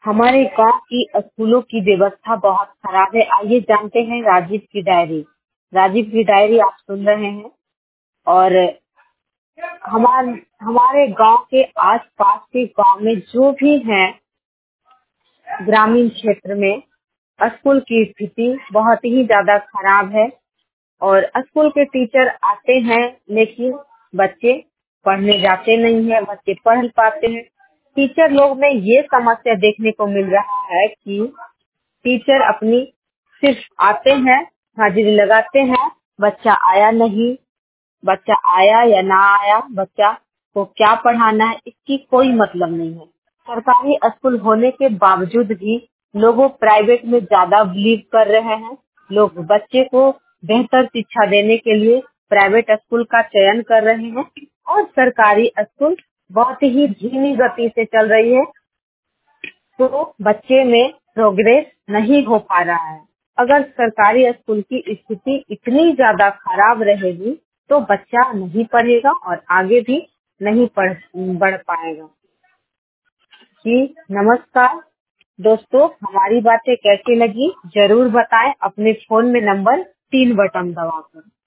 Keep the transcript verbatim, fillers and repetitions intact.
हमारे गांव की स्कूलों की व्यवस्था बहुत खराब है। आइए जानते हैं राजीव की डायरी। राजीव की डायरी आप सुन रहे हैं। और हमारे हमारे गांव के आसपास के गांव में जो भी हैं ग्रामीण क्षेत्र में स्कूल की स्थिति बहुत ही ज्यादा खराब है। और स्कूल के टीचर आते हैं लेकिन बच्चे पढ़ने जाते नहीं है, बच्चे पढ़ पाते हैं। टीचर लोग में ये समस्या देखने को मिल रहा है कि टीचर अपनी सिर्फ आते हैं, हाजिरी लगाते हैं, बच्चा आया नहीं, बच्चा आया या ना आया, बच्चा को क्या पढ़ाना है इसकी कोई मतलब नहीं है। सरकारी स्कूल होने के बावजूद भी लोगों प्राइवेट में ज्यादा बिलीव कर रहे हैं। लोग बच्चे को बेहतर शिक्षा देने के लिए प्राइवेट स्कूल का चयन कर रहे हैं और सरकारी स्कूल बहुत ही धीमी गति से चल रही है, तो बच्चे में प्रोग्रेस नहीं हो पा रहा है। अगर सरकारी स्कूल की स्थिति इतनी ज्यादा खराब रहेगी तो बच्चा नहीं पढ़ेगा और आगे भी नहीं पढ़ बढ़ पाएगा। जी नमस्कार दोस्तों, हमारी बातें कैसी लगी जरूर बताएं अपने फोन में नंबर तीन बटन दबाकर।